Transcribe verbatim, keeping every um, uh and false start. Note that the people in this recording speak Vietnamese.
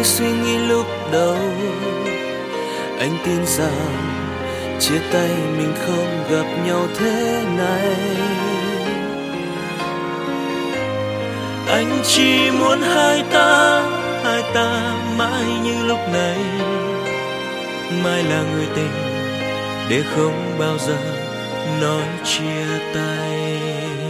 những suy nghĩ lúc đầu. Anh tin rằng chia tay mình không gặp nhau thế này. Anh chỉ muốn hai ta, hai ta mãi như lúc này. Mai là người tình để không bao giờ nói chia tay.